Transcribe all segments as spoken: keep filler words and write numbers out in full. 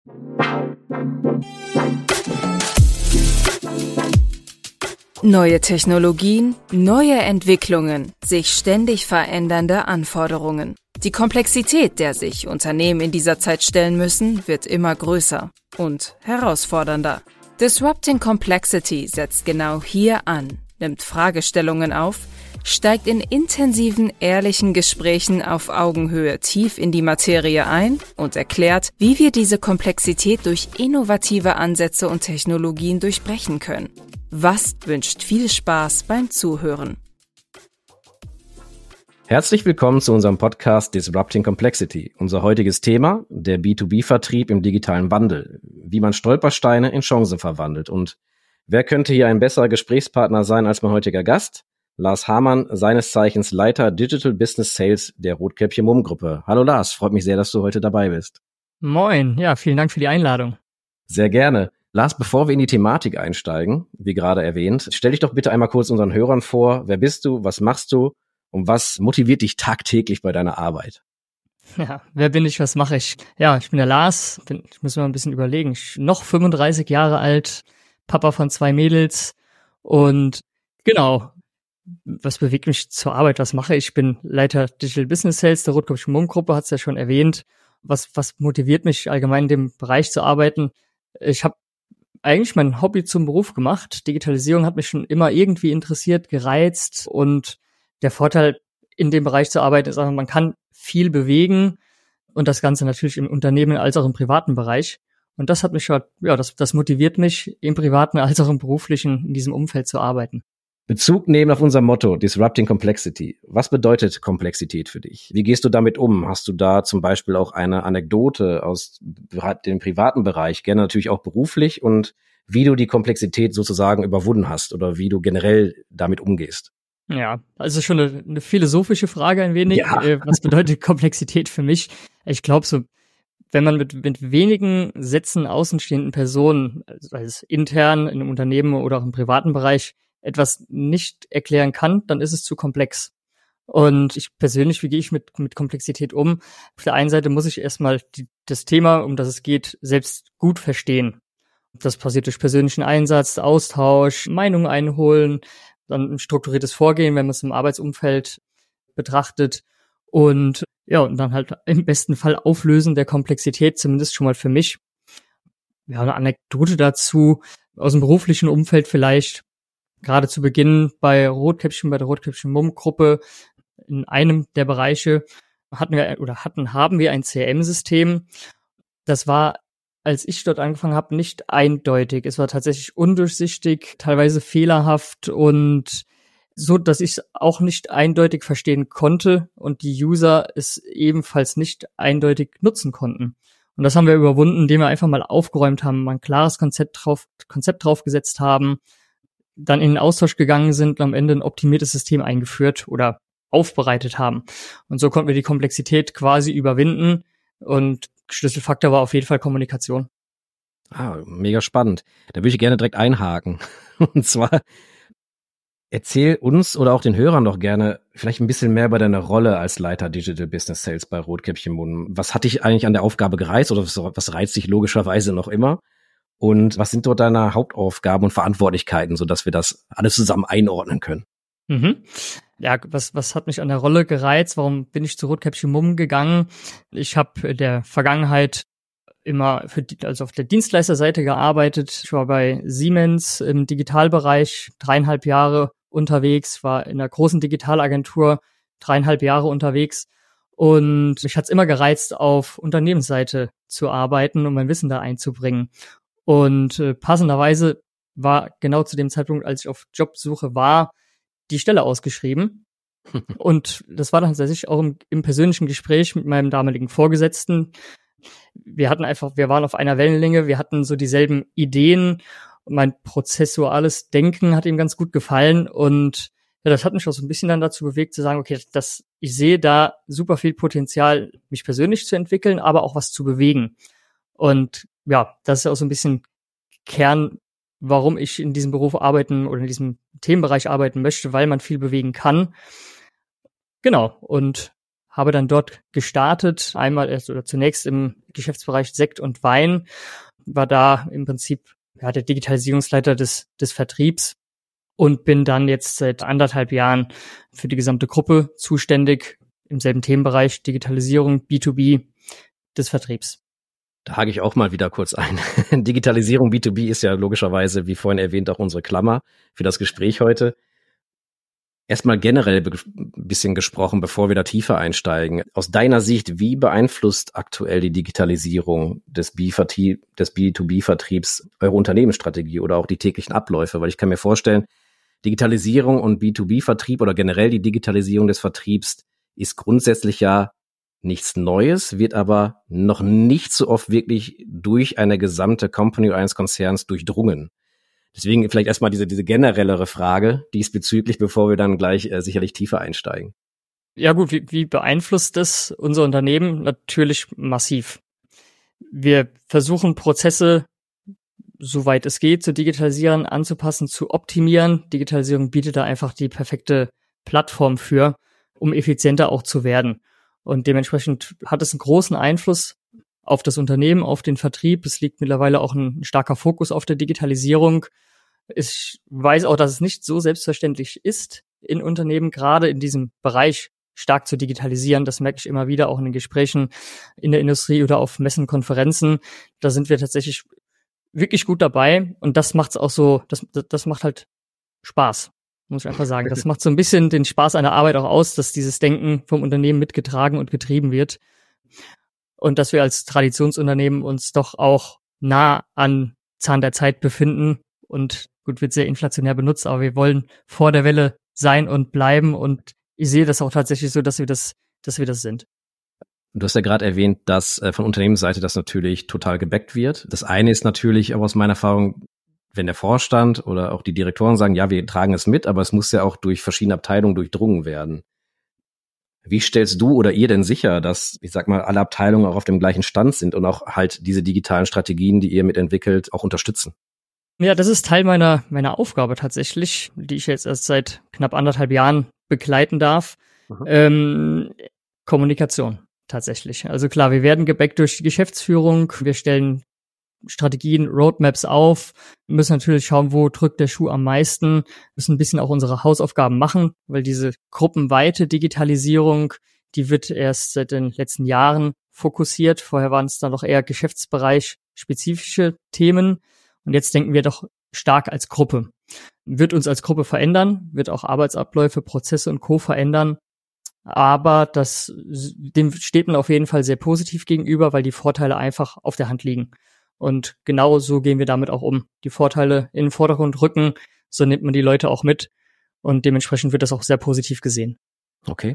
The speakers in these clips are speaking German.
Neue Technologien, neue Entwicklungen, sich ständig verändernde Anforderungen. Die Komplexität, der sich Unternehmen in dieser Zeit stellen müssen, wird immer größer und herausfordernder. Disrupting Complexity setzt genau hier an, nimmt Fragestellungen auf, steigt in intensiven, ehrlichen Gesprächen auf Augenhöhe tief in die Materie ein und erklärt, wie wir diese Komplexität durch innovative Ansätze und Technologien durchbrechen können. Was wünscht viel Spaß beim Zuhören. Herzlich willkommen zu unserem Podcast Disrupting Complexity. Unser heutiges Thema, der B zwei B-Vertrieb im digitalen Wandel, wie man Stolpersteine in Chancen verwandelt. Und wer könnte hier ein besserer Gesprächspartner sein als mein heutiger Gast? Lars Hamann, seines Zeichens Leiter Digital Business Sales der Rotkäppchen-Mumm-Gruppe. Hallo Lars, freut mich sehr, dass du heute dabei bist. Moin, ja, vielen Dank für die Einladung. Sehr gerne. Lars, bevor wir in die Thematik einsteigen, wie gerade erwähnt, stell dich doch bitte einmal kurz unseren Hörern vor. Wer bist du, was machst du und was motiviert dich tagtäglich bei deiner Arbeit? Ja, wer bin ich, was mache ich? Ja, ich bin der Lars, bin, ich muss mal ein bisschen überlegen. Ich bin noch fünfunddreißig Jahre alt, Papa von zwei Mädels und genau, was bewegt mich zur Arbeit, was mache ich? Ich bin Leiter Digital Business Sales der Rotkäppchen-Mumm-Gruppe, hat's ja schon erwähnt. Was, was motiviert mich allgemein in dem Bereich zu arbeiten? Ich habe eigentlich mein Hobby zum Beruf gemacht. Digitalisierung hat mich schon immer irgendwie interessiert, gereizt und der Vorteil in dem Bereich zu arbeiten ist einfach, man kann viel bewegen und das Ganze natürlich im Unternehmen als auch im privaten Bereich. Und das hat mich schon, ja, das, das motiviert mich im privaten als auch im beruflichen in diesem Umfeld zu arbeiten. Bezug nehmen auf unser Motto Disrupting Complexity. Was bedeutet Komplexität für dich? Wie gehst du damit um? Hast du da zum Beispiel auch eine Anekdote aus dem privaten Bereich, gerne natürlich auch beruflich, und wie du die Komplexität sozusagen überwunden hast oder wie du generell damit umgehst? Ja, also schon eine, eine philosophische Frage ein wenig. Ja. Äh, was bedeutet Komplexität für mich? Ich glaube so, wenn man mit, mit wenigen Sätzen außenstehenden Personen, also als intern in einem Unternehmen oder auch im privaten Bereich, etwas nicht erklären kann, dann ist es zu komplex. Und ich persönlich, wie gehe ich mit, mit Komplexität um? Auf der einen Seite muss ich erstmal die, das Thema, um das es geht, selbst gut verstehen. Das passiert durch persönlichen Einsatz, Austausch, Meinungen einholen, dann ein strukturiertes Vorgehen, wenn man es im Arbeitsumfeld betrachtet. Und ja, und dann halt im besten Fall Auflösen der Komplexität, zumindest schon mal für mich. Ja, eine Anekdote dazu aus dem beruflichen Umfeld vielleicht. Gerade zu Beginn bei Rotkäppchen, bei der Rotkäppchen-Mumm-Gruppe, in einem der Bereiche hatten wir oder hatten, haben wir ein C R M-System. Das war, als ich dort angefangen habe, nicht eindeutig. Es war tatsächlich undurchsichtig, teilweise fehlerhaft und so, dass ich es auch nicht eindeutig verstehen konnte und die User es ebenfalls nicht eindeutig nutzen konnten. Und das haben wir überwunden, indem wir einfach mal aufgeräumt haben, mal ein klares Konzept drauf, Konzept draufgesetzt haben, dann in den Austausch gegangen sind und am Ende ein optimiertes System eingeführt oder aufbereitet haben. Und so konnten wir die Komplexität quasi überwinden und Schlüsselfaktor war auf jeden Fall Kommunikation. Ah, mega spannend. Da würde ich gerne direkt einhaken. Und zwar, erzähl uns oder auch den Hörern doch gerne vielleicht ein bisschen mehr über deine Rolle als Leiter Digital Business Sales bei Rotkäppchen-Mumm. Was hat dich eigentlich an der Aufgabe gereizt oder was, was reizt dich logischerweise noch immer? Und was sind dort deine Hauptaufgaben und Verantwortlichkeiten, sodass wir das alles zusammen einordnen können? Mhm. Ja, was was hat mich an der Rolle gereizt? Warum bin ich zu Rotkäppchen-Mumm gegangen? Ich habe in der Vergangenheit immer für die, also auf der Dienstleisterseite gearbeitet. Ich war bei Siemens im Digitalbereich dreieinhalb Jahre unterwegs, war in einer großen Digitalagentur dreieinhalb Jahre unterwegs. Und mich hat's immer gereizt, auf Unternehmensseite zu arbeiten und mein Wissen da einzubringen. Und äh, passenderweise war genau zu dem Zeitpunkt, als ich auf Jobsuche war, die Stelle ausgeschrieben. Und das war dann tatsächlich auch im, im persönlichen Gespräch mit meinem damaligen Vorgesetzten. Wir hatten einfach, wir waren auf einer Wellenlänge, wir hatten so dieselben Ideen und mein prozessuales Denken hat ihm ganz gut gefallen und ja, das hat mich auch so ein bisschen dann dazu bewegt zu sagen, okay, das, ich sehe da super viel Potenzial, mich persönlich zu entwickeln, aber auch was zu bewegen. Und ja, das ist auch so ein bisschen Kern, warum ich in diesem Beruf arbeiten oder in diesem Themenbereich arbeiten möchte, weil man viel bewegen kann. Genau. Und habe dann dort gestartet, einmal erst oder zunächst im Geschäftsbereich Sekt und Wein, war da im Prinzip ja, der Digitalisierungsleiter des, des Vertriebs und bin dann jetzt seit anderthalb Jahren für die gesamte Gruppe zuständig im selben Themenbereich Digitalisierung B zwei B des Vertriebs. Da hake ich auch mal wieder kurz ein. Digitalisierung B zwei B ist ja logischerweise, wie vorhin erwähnt, auch unsere Klammer für das Gespräch heute. Erstmal generell ein bisschen gesprochen, bevor wir da tiefer einsteigen. Aus deiner Sicht, wie beeinflusst aktuell die Digitalisierung des B zwei B-Vertriebs eure Unternehmensstrategie oder auch die täglichen Abläufe? Weil ich kann mir vorstellen, Digitalisierung und B zwei B-Vertrieb oder generell die Digitalisierung des Vertriebs ist grundsätzlich ja nichts Neues, wird aber noch nicht so oft wirklich durch eine gesamte Company oder eines Konzerns durchdrungen. Deswegen vielleicht erstmal diese, diese generellere Frage diesbezüglich, bevor wir dann gleich äh, sicherlich tiefer einsteigen. Ja gut, wie, wie beeinflusst das unser Unternehmen? Natürlich massiv. Wir versuchen Prozesse, soweit es geht, zu digitalisieren, anzupassen, zu optimieren. Digitalisierung bietet da einfach die perfekte Plattform für, um effizienter auch zu werden. Und dementsprechend hat es einen großen Einfluss auf das Unternehmen, auf den Vertrieb. Es liegt mittlerweile auch ein starker Fokus auf der Digitalisierung. Ich weiß auch, dass es nicht so selbstverständlich ist, in Unternehmen gerade in diesem Bereich stark zu digitalisieren. Das merke ich immer wieder auch in den Gesprächen in der Industrie oder auf Messen, Konferenzen. Da sind wir tatsächlich wirklich gut dabei. Und das macht's auch so, das, das macht halt Spaß, muss ich einfach sagen. Das macht so ein bisschen den Spaß an der Arbeit auch aus, dass dieses Denken vom Unternehmen mitgetragen und getrieben wird. Und dass wir als Traditionsunternehmen uns doch auch nah an Zahn der Zeit befinden. Und gut, wird sehr inflationär benutzt, aber wir wollen vor der Welle sein und bleiben. Und ich sehe das auch tatsächlich so, dass wir das, dass wir das sind. Du hast ja gerade erwähnt, dass äh, von Unternehmensseite das natürlich total gebackt wird. Das eine ist natürlich aber aus meiner Erfahrung, wenn der Vorstand oder auch die Direktoren sagen, ja, wir tragen es mit, aber es muss ja auch durch verschiedene Abteilungen durchdrungen werden. Wie stellst du oder ihr denn sicher, dass, ich sag mal, alle Abteilungen auch auf dem gleichen Stand sind und auch halt diese digitalen Strategien, die ihr mitentwickelt, auch unterstützen? Ja, das ist Teil meiner meiner Aufgabe tatsächlich, die ich jetzt erst seit knapp anderthalb Jahren begleiten darf. Mhm. Ähm, Kommunikation tatsächlich. Also klar, wir werden gebackt durch die Geschäftsführung. Wir stellen Strategien, Roadmaps auf, wir müssen natürlich schauen, wo drückt der Schuh am meisten, müssen ein bisschen auch unsere Hausaufgaben machen, weil diese gruppenweite Digitalisierung, die wird erst seit den letzten Jahren fokussiert. Vorher waren es dann noch eher geschäftsbereichspezifische Themen und jetzt denken wir doch stark als Gruppe. Wird uns als Gruppe verändern, wird auch Arbeitsabläufe, Prozesse und Co. verändern, aber das, dem steht man auf jeden Fall sehr positiv gegenüber, weil die Vorteile einfach auf der Hand liegen. Und genau so gehen wir damit auch um. Die Vorteile in den Vordergrund rücken, so nimmt man die Leute auch mit. Und dementsprechend wird das auch sehr positiv gesehen. Okay.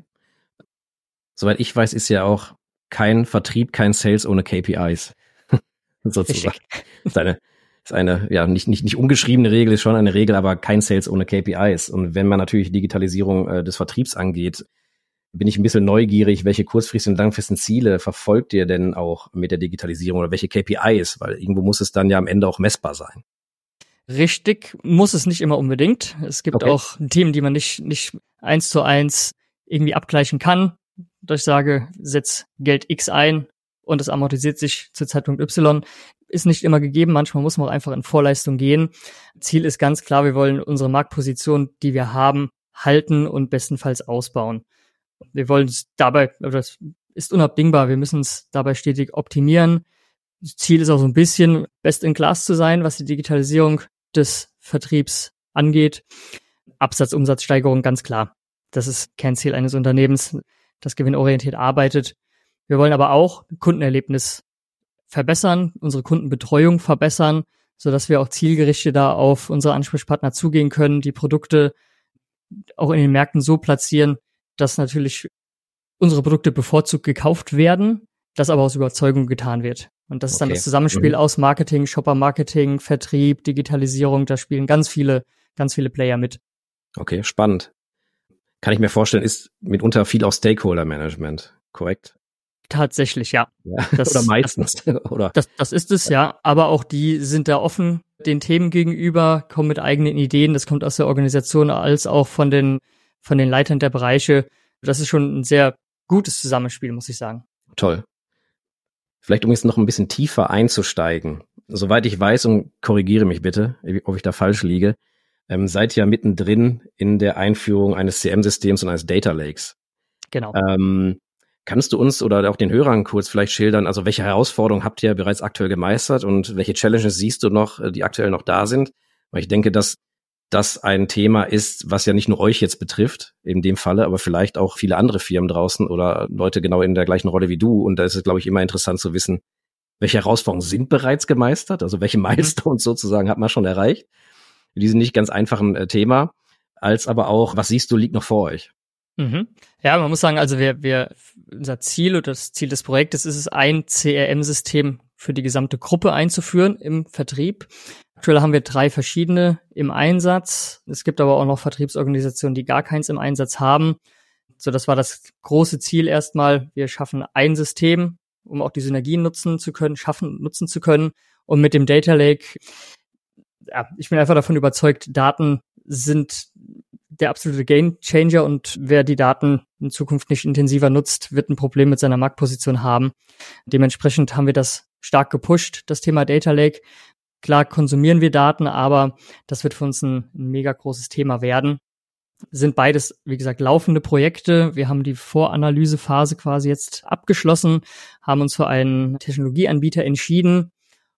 Soweit ich weiß, ist ja auch kein Vertrieb, kein Sales ohne K P Is. Sozusagen. Ist eine, ist eine, ja, nicht, nicht, nicht ungeschriebene Regel, ist schon eine Regel, aber kein Sales ohne K P Is. Und wenn man natürlich Digitalisierung äh, des Vertriebs angeht, bin ich ein bisschen neugierig, welche kurzfristigen und langfristigen Ziele verfolgt ihr denn auch mit der Digitalisierung oder welche K P Is? Weil irgendwo muss es dann ja am Ende auch messbar sein. Richtig, muss es nicht immer unbedingt. Es gibt okay. auch Themen, die man nicht nicht eins zu eins irgendwie abgleichen kann. Dass ich sage, setz Geld X ein und es amortisiert sich zu Zeitpunkt Y. Ist nicht immer gegeben. Manchmal muss man auch einfach in Vorleistung gehen. Ziel ist ganz klar, wir wollen unsere Marktposition, die wir haben, halten und bestenfalls ausbauen. Wir wollen es dabei, das ist unabdingbar, wir müssen es dabei stetig optimieren. Das Ziel ist auch so ein bisschen, best in class zu sein, was die Digitalisierung des Vertriebs angeht. Absatz, Umsatzsteigerung, ganz klar. Das ist Kernziel eines Unternehmens, das gewinnorientiert arbeitet. Wir wollen aber auch Kundenerlebnis verbessern, unsere Kundenbetreuung verbessern, sodass wir auch zielgerichtet da auf unsere Ansprechpartner zugehen können, die Produkte auch in den Märkten so platzieren, dass natürlich unsere Produkte bevorzugt gekauft werden, das aber aus Überzeugung getan wird. Und das ist okay. Dann das Zusammenspiel mhm. aus Marketing, Shopper-Marketing, Vertrieb, Digitalisierung, da spielen ganz viele, ganz viele Player mit. Okay, spannend. Kann ich mir vorstellen, ist mitunter viel auch Stakeholder-Management, korrekt? Tatsächlich, ja. ja. Das, oder meistens. Das, oder? Das, das ist es, ja. Aber auch die sind da offen den Themen gegenüber, kommen mit eigenen Ideen. Das kommt aus der Organisation als auch von den von den Leitern der Bereiche. Das ist schon ein sehr gutes Zusammenspiel, muss ich sagen. Toll. Vielleicht um jetzt noch ein bisschen tiefer einzusteigen. Soweit ich weiß, und korrigiere mich bitte, ob ich da falsch liege, ähm, seid ihr ja mittendrin in der Einführung eines C R-Systems und eines Data Lakes. Genau. Ähm, kannst du uns oder auch den Hörern kurz vielleicht schildern, also welche Herausforderungen habt ihr bereits aktuell gemeistert und welche Challenges siehst du noch, die aktuell noch da sind? Weil ich denke, dass das ein Thema ist, was ja nicht nur euch jetzt betrifft, in dem Falle, aber vielleicht auch viele andere Firmen draußen oder Leute genau in der gleichen Rolle wie du. Und da ist es, glaube ich, immer interessant zu wissen, welche Herausforderungen sind bereits gemeistert, also welche Milestones sozusagen hat man schon erreicht, in diesem nicht ganz einfachen äh, Thema, als aber auch, was siehst du, liegt noch vor euch? Mhm. Ja, man muss sagen, also wir, wir, unser Ziel oder das Ziel des Projektes ist es, ein C R M-System für die gesamte Gruppe einzuführen im Vertrieb. Aktuell haben wir drei verschiedene im Einsatz. Es gibt aber auch noch Vertriebsorganisationen, die gar keins im Einsatz haben. So, das war das große Ziel erstmal. Wir schaffen ein System, um auch die Synergien nutzen zu können, schaffen, nutzen zu können. Und mit dem Data Lake, ja, ich bin einfach davon überzeugt, Daten sind der absolute Game Changer und wer die Daten in Zukunft nicht intensiver nutzt, wird ein Problem mit seiner Marktposition haben. Dementsprechend haben wir das stark gepusht, das Thema Data Lake. Klar konsumieren wir Daten, aber das wird für uns ein, ein mega großes Thema werden. Sind beides, wie gesagt, laufende Projekte. Wir haben die Voranalysephase quasi jetzt abgeschlossen, haben uns für einen Technologieanbieter entschieden.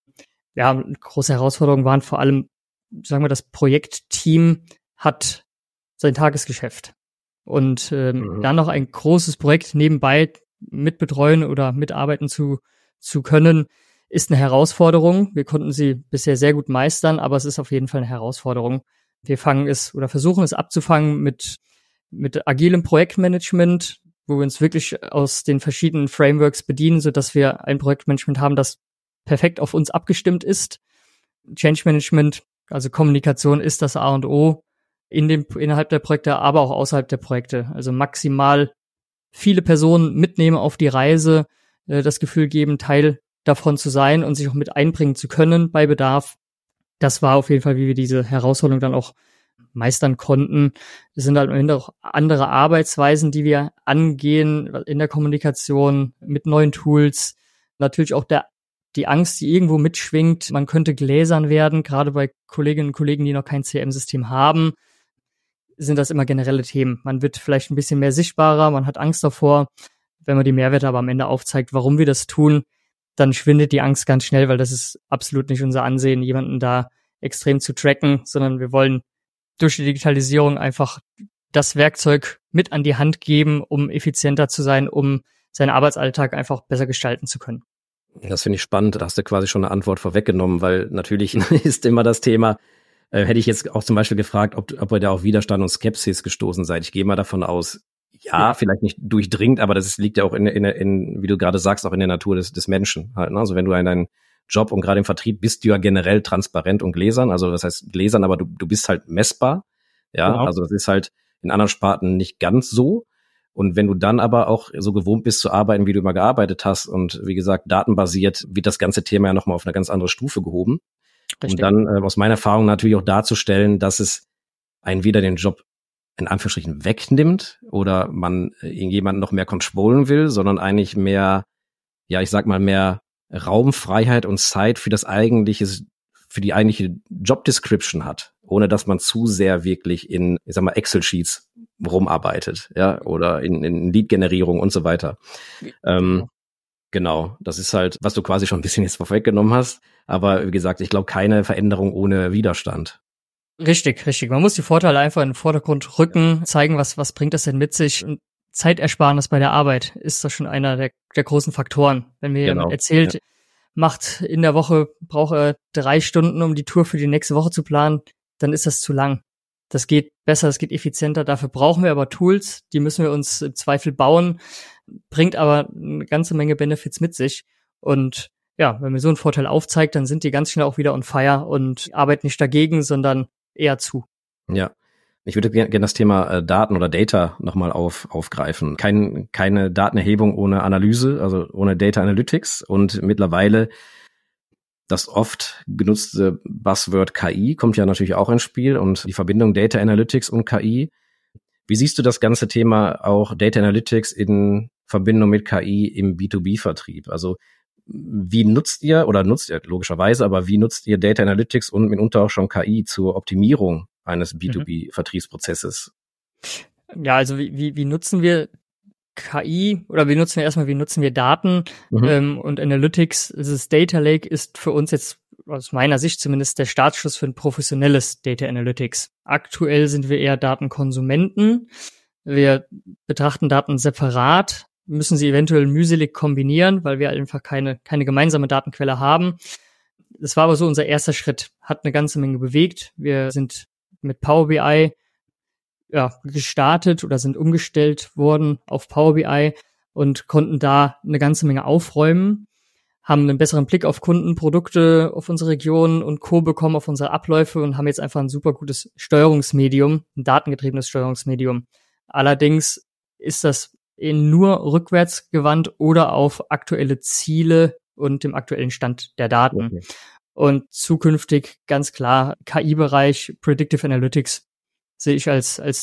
Ja, große Herausforderungen waren vor allem, sagen wir, das Projektteam hat sein Tagesgeschäft. Und ähm, mhm. dann noch ein großes Projekt nebenbei mitbetreuen oder mitarbeiten zu, zu können, ist eine Herausforderung. Wir konnten sie bisher sehr gut meistern, aber es ist auf jeden Fall eine Herausforderung. Wir fangen es oder versuchen es abzufangen mit, mit agilem Projektmanagement, wo wir uns wirklich aus den verschiedenen Frameworks bedienen, sodass wir ein Projektmanagement haben, das perfekt auf uns abgestimmt ist. Change Management, also Kommunikation ist das A und O in dem, innerhalb der Projekte, aber auch außerhalb der Projekte. Also maximal viele Personen mitnehmen auf die Reise, äh, das Gefühl geben, Teil davon zu sein und sich auch mit einbringen zu können bei Bedarf. Das war auf jeden Fall, wie wir diese Herausforderung dann auch meistern konnten. Es sind halt am Ende auch andere Arbeitsweisen, die wir angehen in der Kommunikation mit neuen Tools. Natürlich auch der die Angst, die irgendwo mitschwingt, man könnte gläsern werden, gerade bei Kolleginnen und Kollegen, die noch kein C R M-System haben, sind das immer generelle Themen. Man wird vielleicht ein bisschen mehr sichtbarer, man hat Angst davor. Wenn man die Mehrwerte aber am Ende aufzeigt, warum wir das tun, dann schwindet die Angst ganz schnell, weil das ist absolut nicht unser Ansehen, jemanden da extrem zu tracken, sondern wir wollen durch die Digitalisierung einfach das Werkzeug mit an die Hand geben, um effizienter zu sein, um seinen Arbeitsalltag einfach besser gestalten zu können. Das finde ich spannend. Da hast du quasi schon eine Antwort vorweggenommen, weil natürlich ist immer das Thema, äh, hätte ich jetzt auch zum Beispiel gefragt, ob, ob ihr da auf Widerstand und Skepsis gestoßen seid. Ich gehe mal davon aus, ja, ja, vielleicht nicht durchdringend, aber das ist, liegt ja auch in, in, in, wie du gerade sagst, auch in der Natur des, des Menschen halt, ne? Also wenn du in deinen Job und gerade im Vertrieb bist du ja generell transparent und gläsern, also das heißt gläsern, aber du, du bist halt messbar, ja, genau. Also das ist halt in anderen Sparten nicht ganz so. Und wenn du dann aber auch so gewohnt bist zu arbeiten, wie du immer gearbeitet hast und wie gesagt, datenbasiert, wird das ganze Thema ja nochmal auf eine ganz andere Stufe gehoben. Richtig. Und dann äh, aus meiner Erfahrung natürlich auch darzustellen, dass es einen wieder den Job in Anführungsstrichen wegnimmt oder man äh, jemanden noch mehr controllen will, sondern eigentlich mehr, ja, ich sag mal, mehr Raum, Freiheit und Zeit für das eigentliche, für die eigentliche Job Description hat, ohne dass man zu sehr wirklich in, ich sag mal, Excel-Sheets rumarbeitet, ja, oder in, in Lead-Generierung und so weiter. Ähm, genau, das ist halt, was du quasi schon ein bisschen jetzt vorweggenommen hast, aber wie gesagt, ich glaube, keine Veränderung ohne Widerstand. Richtig, richtig. Man muss die Vorteile einfach in den Vordergrund rücken, zeigen, was was bringt das denn mit sich. Und Zeitersparnis bei der Arbeit ist das schon einer der, der großen Faktoren. Wenn mir jemand erzählt, ja. macht in der Woche, braucht er drei Stunden, um die Tour für die nächste Woche zu planen, dann ist das zu lang. Das geht besser, das geht effizienter. Dafür brauchen wir aber Tools, die müssen wir uns im Zweifel bauen, bringt aber eine ganze Menge Benefits mit sich. Und ja, wenn mir so einen Vorteil aufzeigt, dann sind die ganz schnell auch wieder on fire und arbeiten nicht dagegen, sondern eher zu. Ja, ich würde gerne das Thema äh, Daten oder Data nochmal auf, aufgreifen. Kein, keine Datenerhebung ohne Analyse, also ohne Data Analytics. Und mittlerweile das oft genutzte Buzzword K I kommt ja natürlich auch ins Spiel und die Verbindung Data Analytics und K I. Wie siehst du das ganze Thema auch Data Analytics in Verbindung mit K I im B zwei B-Vertrieb? Also wie nutzt ihr, oder nutzt ihr logischerweise, aber wie nutzt ihr Data Analytics und mitunter auch schon K I zur Optimierung eines B zwei B-Vertriebsprozesses? Ja, also wie, wie, wie nutzen wir K I, oder wie nutzen wir erstmal, wie nutzen wir Daten mhm. ähm, und Analytics? Das Data Lake ist für uns jetzt aus meiner Sicht zumindest der Startschuss für ein professionelles Data Analytics. Aktuell sind wir eher Datenkonsumenten. Wir betrachten Daten separat, müssen sie eventuell mühselig kombinieren, weil wir einfach keine, keine gemeinsame Datenquelle haben. Das war aber so unser erster Schritt, hat eine ganze Menge bewegt. Wir sind mit Power B I ja, gestartet oder sind umgestellt worden auf Power B I und konnten da eine ganze Menge aufräumen, haben einen besseren Blick auf Kunden, Produkte, auf unsere Region und Co. bekommen, auf unsere Abläufe und haben jetzt einfach ein super gutes Steuerungsmedium, ein datengetriebenes Steuerungsmedium. Allerdings ist das nur rückwärts gewandt oder auf aktuelle Ziele und dem aktuellen Stand der Daten. Okay. Und zukünftig ganz klar K I-Bereich, Predictive Analytics sehe ich als als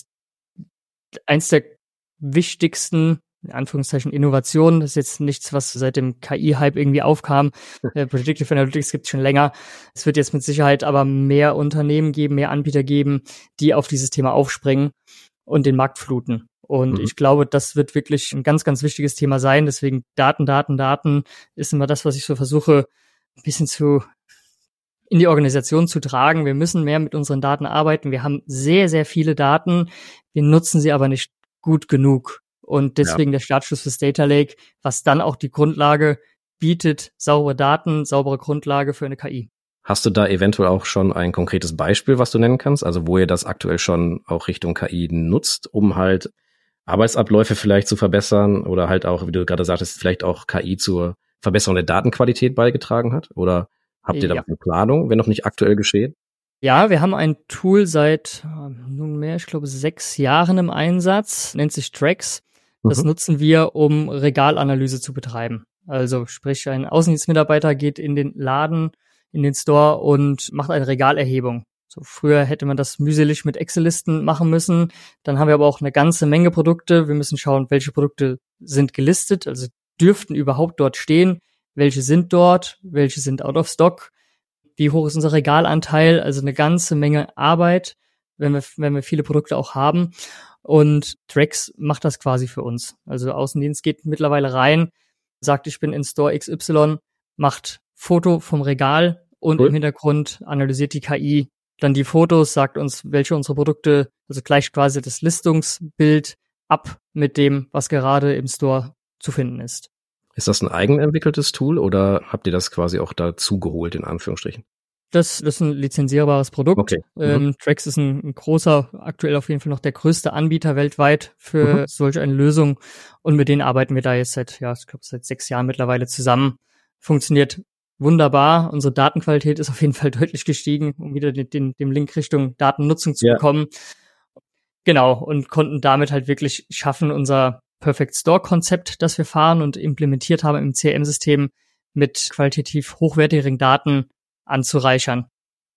eins der wichtigsten, in Anführungszeichen, Innovationen. Das ist jetzt nichts, was seit dem K I-Hype irgendwie aufkam. äh, Predictive Analytics gibt es schon länger. Es wird jetzt mit Sicherheit aber mehr Unternehmen geben, mehr Anbieter geben, die auf dieses Thema aufspringen und den Markt fluten. Und mhm. ich glaube, das wird wirklich ein ganz, ganz wichtiges Thema sein. Deswegen Daten, Daten, Daten ist immer das, was ich so versuche, ein bisschen zu in die Organisation zu tragen. Wir müssen mehr mit unseren Daten arbeiten. Wir haben sehr, sehr viele Daten. Wir nutzen sie aber nicht gut genug. Und deswegen ja. der Startschuss fürs Data Lake, was dann auch die Grundlage bietet, saubere Daten, saubere Grundlage für eine K I. Hast du da eventuell auch schon ein konkretes Beispiel, was du nennen kannst? Also wo ihr das aktuell schon auch Richtung K I nutzt, um halt Arbeitsabläufe vielleicht zu verbessern oder halt auch, wie du gerade sagtest, vielleicht auch K I zur Verbesserung der Datenqualität beigetragen hat? Oder habt ihr da ja. eine Planung, wenn noch nicht aktuell geschehen? Ja, wir haben ein Tool seit äh, nunmehr, ich glaube, sechs Jahren im Einsatz, nennt sich Trax. Das mhm. nutzen wir, um Regalanalyse zu betreiben. Also sprich, ein Außendienstmitarbeiter geht in den Laden, in den Store und macht eine Regalerhebung. So früher hätte man das mühselig mit Excel-Listen machen müssen. Dann haben wir aber auch eine ganze Menge Produkte. Wir müssen schauen, welche Produkte sind gelistet, also dürften überhaupt dort stehen. Welche sind dort, welche sind out of stock, wie hoch ist unser Regalanteil, also eine ganze Menge Arbeit, wenn wir, wenn wir viele Produkte auch haben. Und Trax macht das quasi für uns. Also Außendienst geht mittlerweile rein, sagt, ich bin in Store X Y, macht Foto vom Regal und cool. im Hintergrund analysiert die K I dann die Fotos, sagt uns, welche unsere Produkte, also gleicht quasi das Listungsbild ab mit dem, was gerade im Store zu finden ist. Ist das ein eigenentwickeltes Tool oder habt ihr das quasi auch dazu geholt, in Anführungsstrichen? Das, das ist ein lizenzierbares Produkt. Okay. Mhm. Ähm, Trax ist ein, ein großer, aktuell auf jeden Fall noch der größte Anbieter weltweit für mhm. solch eine Lösung. Und mit denen arbeiten wir da jetzt seit, ja, ich glaube, seit sechs Jahren mittlerweile zusammen. Funktioniert wunderbar. Unsere Datenqualität ist auf jeden Fall deutlich gestiegen, um wieder den, den, den Link Richtung Datennutzung zu ja. bekommen. Genau. Und konnten damit halt wirklich schaffen, unser Perfect Store Konzept, das wir fahren und implementiert haben im C R M-System, mit qualitativ hochwertigen Daten anzureichern.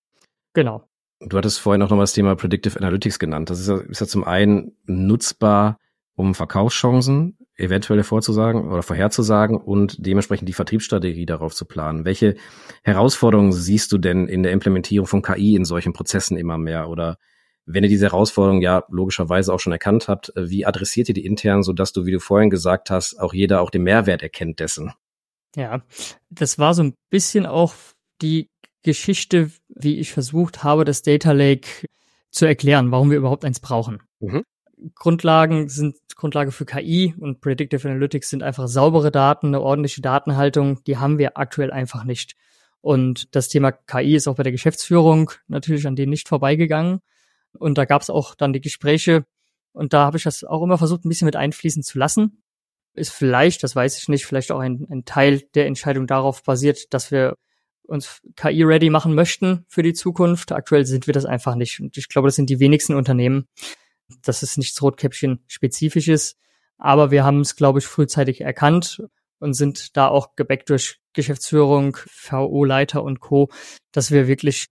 Genau. Du hattest vorhin auch nochmal das Thema Predictive Analytics genannt. Das ist ja, ist ja zum einen nutzbar, um Verkaufschancen eventuell vorzusagen oder vorherzusagen und dementsprechend die Vertriebsstrategie darauf zu planen. Welche Herausforderungen siehst du denn in der Implementierung von K I in solchen Prozessen immer mehr? Oder wenn ihr diese Herausforderung ja logischerweise auch schon erkannt habt, wie adressiert ihr die intern, sodass du, wie du vorhin gesagt hast, auch jeder auch den Mehrwert erkennt dessen? Ja, das war so ein bisschen auch die Geschichte, wie ich versucht habe, das Data Lake zu erklären, warum wir überhaupt eins brauchen. Mhm. Grundlagen sind Grundlage für K I und Predictive Analytics sind einfach saubere Daten, eine ordentliche Datenhaltung, die haben wir aktuell einfach nicht. Und das Thema K I ist auch bei der Geschäftsführung natürlich an denen nicht vorbeigegangen. Und da gab es auch dann die Gespräche und da habe ich das auch immer versucht, ein bisschen mit einfließen zu lassen. Ist vielleicht, das weiß ich nicht, vielleicht auch ein, ein Teil der Entscheidung darauf basiert, dass wir uns K I-ready machen möchten für die Zukunft. Aktuell sind wir das einfach nicht. Und ich glaube, das sind die wenigsten Unternehmen. Das ist nichts Rotkäppchen-Spezifisches. Aber wir haben es, glaube ich, frühzeitig erkannt und sind da auch gebackt durch Geschäftsführung, V O-Leiter und Co., dass wir wirklich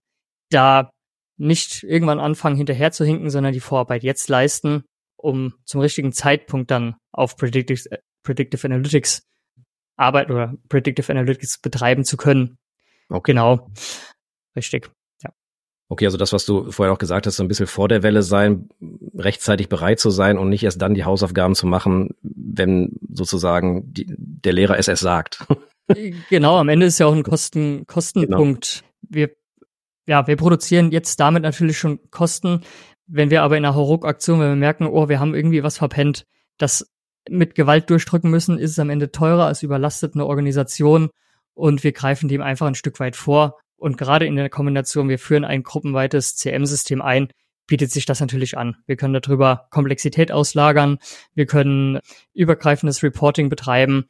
da nicht irgendwann anfangen, hinterher zu hinken, sondern die Vorarbeit jetzt leisten, um zum richtigen Zeitpunkt dann auf Predictive, Predictive Analytics Arbeit oder Predictive Analytics betreiben zu können. Okay. Genau. Richtig. Ja. Okay, also das, was du vorher auch gesagt hast, so ein bisschen vor der Welle sein, rechtzeitig bereit zu sein und nicht erst dann die Hausaufgaben zu machen, wenn sozusagen die, der Lehrer es erst sagt. Genau, am Ende ist ja auch ein Kosten, Kostenpunkt. Genau. Wir, ja, wir produzieren jetzt damit natürlich schon Kosten. Wenn wir aber in einer Hauruck-Aktion, wenn wir merken, oh, wir haben irgendwie was verpennt, das mit Gewalt durchdrücken müssen, ist es am Ende teurer, es überlastet eine Organisation und wir greifen dem einfach ein Stück weit vor. Und gerade in der Kombination, wir führen ein gruppenweites C R M-System ein, bietet sich das natürlich an. Wir können darüber Komplexität auslagern, wir können übergreifendes Reporting betreiben.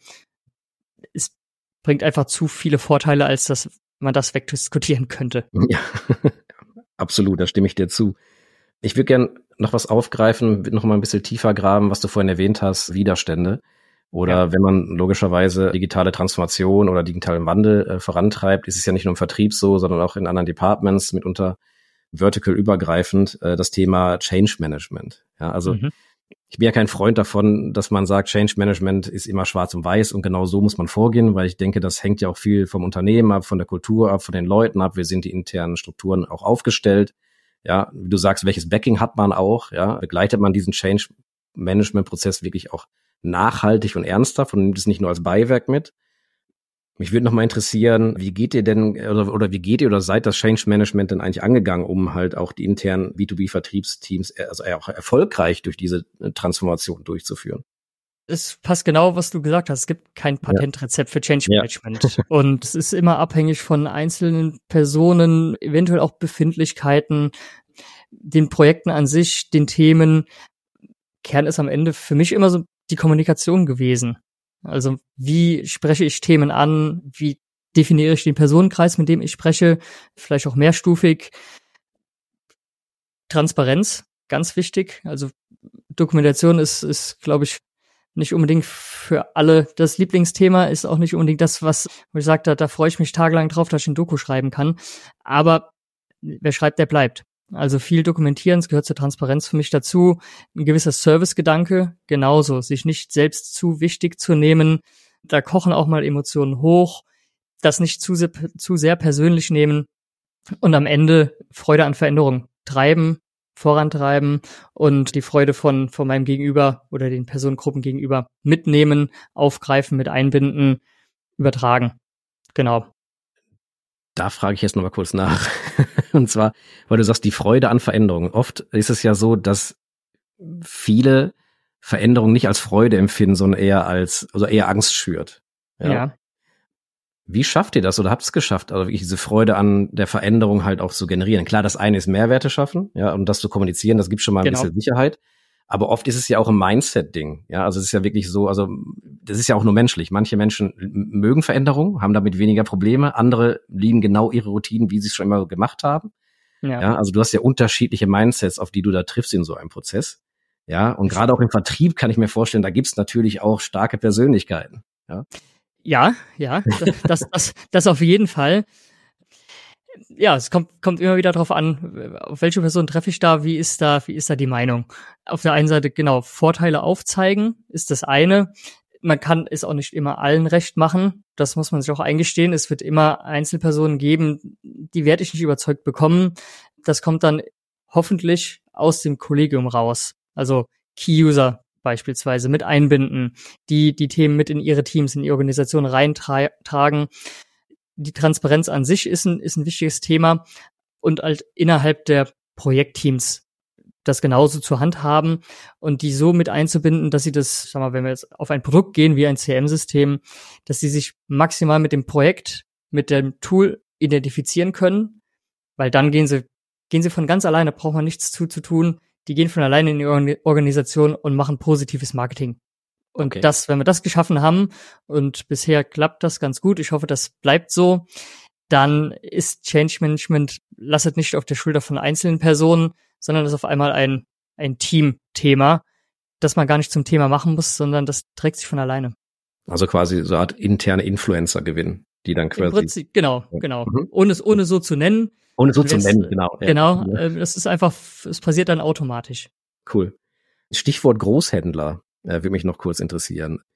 Es bringt einfach zu viele Vorteile, als dass man das wegdiskutieren könnte. Ja, absolut, da stimme ich dir zu. Ich würde gern noch was aufgreifen, noch mal ein bisschen tiefer graben, was du vorhin erwähnt hast, Widerstände. Oder ja. Wenn man logischerweise digitale Transformation oder digitalen Wandel äh, vorantreibt, ist es ja nicht nur im Vertrieb so, sondern auch in anderen Departments, mitunter vertical übergreifend, äh, das Thema Change Management. Ja, also mhm. Ich bin ja kein Freund davon, dass man sagt, Change Management ist immer schwarz und weiß und genau so muss man vorgehen, weil ich denke, das hängt ja auch viel vom Unternehmen ab, von der Kultur ab, von den Leuten ab. Wir sind die internen Strukturen auch aufgestellt. Ja, wie du sagst, welches Backing hat man auch? Ja, begleitet man diesen Change Management Prozess wirklich auch nachhaltig und ernsthaft und nimmt es nicht nur als Beiwerk mit? Mich würde noch mal interessieren, wie geht ihr denn oder, oder wie geht ihr oder seid das Change Management denn eigentlich angegangen, um halt auch die internen B zwei B-Vertriebsteams also auch erfolgreich durch diese Transformation durchzuführen? Es passt genau, was du gesagt hast. Es gibt kein Patentrezept ja. für Change Management. Ja. Und es ist immer abhängig von einzelnen Personen, eventuell auch Befindlichkeiten, den Projekten an sich, den Themen. Kern ist am Ende für mich immer so die Kommunikation gewesen. Also wie spreche ich Themen an? Wie definiere ich den Personenkreis, mit dem ich spreche? Vielleicht auch mehrstufig. Transparenz, ganz wichtig. Also Dokumentation ist, ist, glaube ich, nicht unbedingt für alle das Lieblingsthema, ist auch nicht unbedingt das, was, wo ich sagte, da freue ich mich tagelang drauf, dass ich ein Doku schreiben kann. Aber wer schreibt, der bleibt. Also viel dokumentieren, es gehört zur Transparenz für mich dazu. Ein gewisser Servicegedanke, genauso. Sich nicht selbst zu wichtig zu nehmen. Da kochen auch mal Emotionen hoch. Das nicht zu sehr, zu sehr persönlich nehmen. Und am Ende Freude an Veränderung treiben, vorantreiben und die Freude von, von meinem Gegenüber oder den Personengruppen gegenüber mitnehmen, aufgreifen, mit einbinden, übertragen. Genau. Da frage ich jetzt noch mal kurz nach. Und zwar, weil du sagst, die Freude an Veränderungen. Oft ist es ja so, dass viele Veränderungen nicht als Freude empfinden, sondern eher als, also eher Angst schürt. Ja. ja. Wie schafft ihr das oder habt ihr es geschafft, also wirklich diese Freude an der Veränderung halt auch zu generieren? Klar, das eine ist Mehrwerte schaffen, ja, und das zu kommunizieren, das gibt schon mal ein genau. bisschen Sicherheit. Aber oft ist es ja auch ein Mindset-Ding. Ja, also es ist ja wirklich so, also das ist ja auch nur menschlich. Manche Menschen mögen Veränderungen, haben damit weniger Probleme. Andere lieben genau ihre Routinen, wie sie es schon immer gemacht haben. Ja. ja, also du hast ja unterschiedliche Mindsets, auf die du da triffst in so einem Prozess. Ja, und gerade auch im Vertrieb kann ich mir vorstellen, da gibt's natürlich auch starke Persönlichkeiten. Ja, ja, ja das, das, das auf jeden Fall. Ja, es kommt, kommt immer wieder drauf an, auf welche Person treffe ich da, wie ist da, wie ist da die Meinung? Auf der einen Seite, genau, Vorteile aufzeigen ist das eine. Man kann es auch nicht immer allen recht machen. Das muss man sich auch eingestehen. Es wird immer Einzelpersonen geben, die werde ich nicht überzeugt bekommen. Das kommt dann hoffentlich aus dem Kollegium raus. Also Key-User beispielsweise mit einbinden, die die Themen mit in ihre Teams, in die Organisation reintragen. Die Transparenz an sich ist ein, ist ein wichtiges Thema und halt innerhalb der Projektteams das genauso zur Hand haben und die so mit einzubinden, dass sie das, sag mal, wenn wir jetzt auf ein Produkt gehen wie ein C R M-System, dass sie sich maximal mit dem Projekt, mit dem Tool identifizieren können, weil dann gehen sie, gehen sie von ganz alleine, braucht man nichts zu, zu tun, die gehen von alleine in die Organisation und machen positives Marketing. Und okay. das, wenn wir das geschaffen haben, und bisher klappt das ganz gut, ich hoffe, das bleibt so, dann ist Change Management, lasset nicht auf der Schulter von einzelnen Personen, sondern ist auf einmal ein, ein Team-Thema, das man gar nicht zum Thema machen muss, sondern das trägt sich von alleine. Also quasi so eine Art interne Influencer gewinnen, die dann quasi. Im Prinzip, genau, genau. Mhm. Ohne es, ohne so zu nennen. Ohne so zu nennen, genau. Ja. Genau, äh, das ist einfach, es passiert dann automatisch. Cool. Stichwort Großhändler. Äh, würde mich noch kurz interessieren.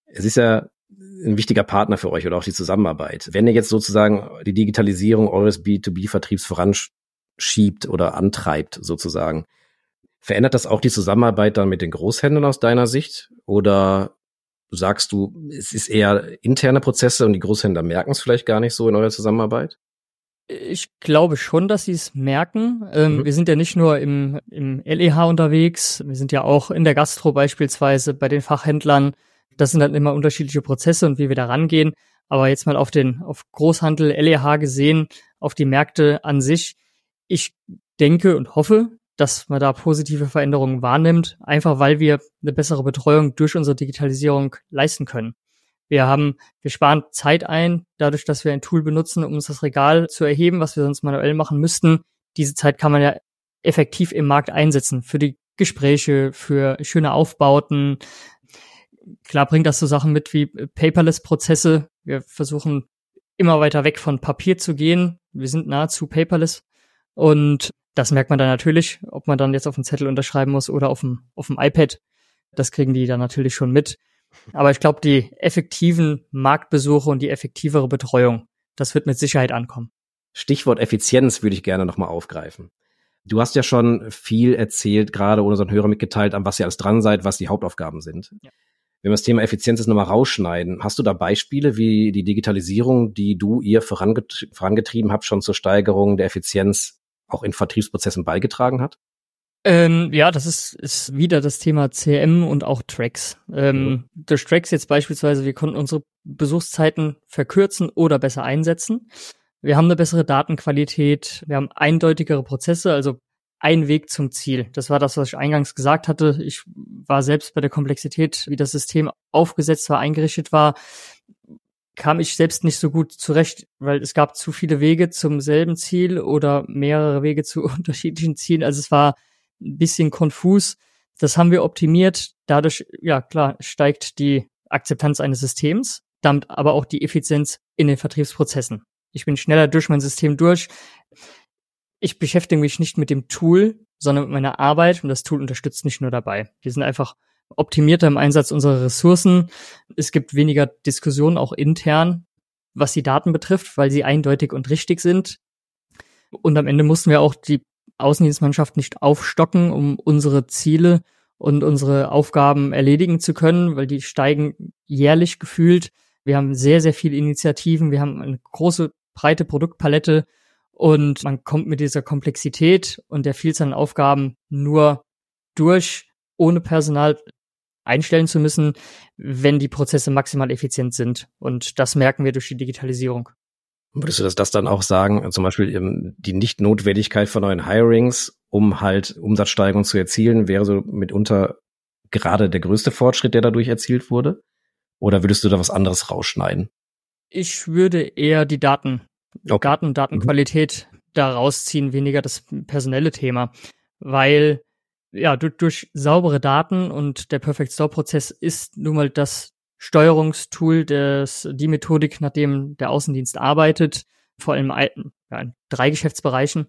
Es ist ja ein wichtiger Partner für euch oder auch die Zusammenarbeit. Wenn ihr jetzt sozusagen die Digitalisierung eures B zwei B-Vertriebs voranschiebt oder antreibt sozusagen, verändert das auch die Zusammenarbeit dann mit den Großhändlern aus deiner Sicht? Oder sagst du, es ist eher interne Prozesse und die Großhändler merken es vielleicht gar nicht so in eurer Zusammenarbeit? Ich glaube schon, dass sie es merken. Ähm, Mhm. Wir sind ja nicht nur im, im L E H unterwegs, wir sind ja auch in der Gastro beispielsweise bei den Fachhändlern. Das sind dann immer unterschiedliche Prozesse und wie wir da rangehen. Aber jetzt mal auf den auf Großhandel, L E H gesehen, auf die Märkte an sich. Ich denke und hoffe, dass man da positive Veränderungen wahrnimmt, einfach weil wir eine bessere Betreuung durch unsere Digitalisierung leisten können. Wir haben, wir sparen Zeit ein, dadurch, dass wir ein Tool benutzen, um uns das Regal zu erheben, was wir sonst manuell machen müssten. Diese Zeit kann man ja effektiv im Markt einsetzen für die Gespräche, für schöne Aufbauten. Klar bringt das so Sachen mit wie Paperless-Prozesse. Wir versuchen immer weiter weg von Papier zu gehen. Wir sind nahezu paperless. Und das merkt man dann natürlich, ob man dann jetzt auf dem Zettel unterschreiben muss oder auf dem, auf dem iPad. Das kriegen die dann natürlich schon mit. Aber ich glaube, die effektiven Marktbesuche und die effektivere Betreuung, das wird mit Sicherheit ankommen. Stichwort Effizienz würde ich gerne nochmal aufgreifen. Du hast ja schon viel erzählt, gerade ohne unseren Hörern mitgeteilt, an was ihr alles dran seid, was die Hauptaufgaben sind. Ja. Wenn wir das Thema Effizienz jetzt nochmal rausschneiden, hast du da Beispiele, wie die Digitalisierung, die du ihr voranget- vorangetrieben habt, schon zur Steigerung der Effizienz auch in Vertriebsprozessen beigetragen hat? Ähm, ja, das ist, ist wieder das Thema C R M und auch Tracks. Ähm, mhm. Durch Tracks jetzt beispielsweise, wir konnten unsere Besuchszeiten verkürzen oder besser einsetzen. Wir haben eine bessere Datenqualität, wir haben eindeutigere Prozesse, also ein Weg zum Ziel. Das war das, was ich eingangs gesagt hatte. Ich war selbst bei der Komplexität, wie das System aufgesetzt war, eingerichtet war, kam ich selbst nicht so gut zurecht, weil es gab zu viele Wege zum selben Ziel oder mehrere Wege zu unterschiedlichen Zielen. Also es war ein bisschen konfus. Das haben wir optimiert. Dadurch, ja klar, steigt die Akzeptanz eines Systems, damit aber auch die Effizienz in den Vertriebsprozessen. Ich bin schneller durch mein System durch. Ich beschäftige mich nicht mit dem Tool, sondern mit meiner Arbeit und das Tool unterstützt nicht nur dabei. Wir sind einfach optimierter im Einsatz unserer Ressourcen. Es gibt weniger Diskussionen auch intern, was die Daten betrifft, weil sie eindeutig und richtig sind. Und am Ende mussten wir auch die Außendienstmannschaft nicht aufstocken, um unsere Ziele und unsere Aufgaben erledigen zu können, weil die steigen jährlich gefühlt. Wir haben sehr, sehr viele Initiativen. Wir haben eine große, breite Produktpalette und man kommt mit dieser Komplexität und der Vielzahl an Aufgaben nur durch, ohne Personal einstellen zu müssen, wenn die Prozesse maximal effizient sind. Und das merken wir durch die Digitalisierung. Würdest du das, das dann auch sagen, zum Beispiel die Nicht-Notwendigkeit von neuen Hirings, um halt Umsatzsteigerung zu erzielen, wäre so mitunter gerade der größte Fortschritt, der dadurch erzielt wurde? Oder würdest du da was anderes rausschneiden? Ich würde eher die Daten, okay. Daten, Datenqualität mhm. da rausziehen, weniger das personelle Thema. Weil ja durch, durch saubere Daten und der Perfect Store-Prozess ist nun mal das Steuerungstool, des, die Methodik, nach dem der Außendienst arbeitet, vor allem ja, in drei Geschäftsbereichen.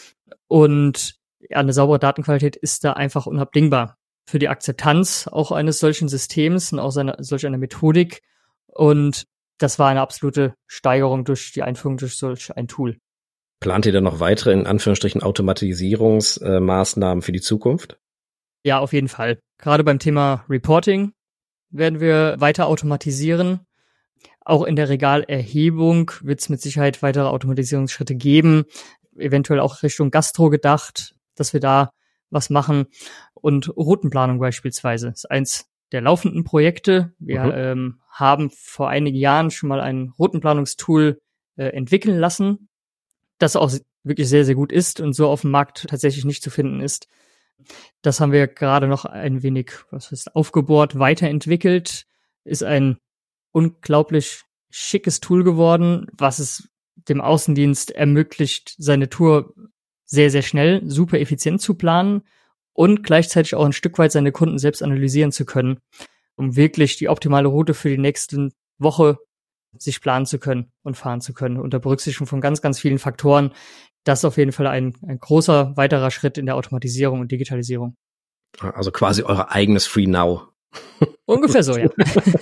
Und ja, eine saubere Datenqualität ist da einfach unabdingbar für die Akzeptanz auch eines solchen Systems und auch seiner, solch einer Methodik. Und das war eine absolute Steigerung durch die Einführung durch solch ein Tool. Plant ihr dann noch weitere, in Anführungsstrichen, Automatisierungsmaßnahmen für die Zukunft? Ja, auf jeden Fall. Gerade beim Thema Reporting werden wir weiter automatisieren. Auch in der Regalerhebung wird es mit Sicherheit weitere Automatisierungsschritte geben. Eventuell auch Richtung Gastro gedacht, dass wir da was machen. Und Routenplanung beispielsweise ist eins der laufenden Projekte. Wir mhm. ähm, haben vor einigen Jahren schon mal ein Routenplanungstool äh, entwickeln lassen, das auch wirklich sehr, sehr gut ist und so auf dem Markt tatsächlich nicht zu finden ist. Das haben wir gerade noch ein wenig, was heißt, aufgebohrt, weiterentwickelt. Ist ein unglaublich schickes Tool geworden, was es dem Außendienst ermöglicht, seine Tour sehr, sehr schnell, super effizient zu planen und gleichzeitig auch ein Stück weit seine Kunden selbst analysieren zu können, um wirklich die optimale Route für die nächste Woche sich planen zu können und fahren zu können, unter Berücksichtigung von ganz, ganz vielen Faktoren. Das ist auf jeden Fall ein, ein großer weiterer Schritt in der Automatisierung und Digitalisierung. Also quasi euer eigenes Free Now. Ungefähr so, ja.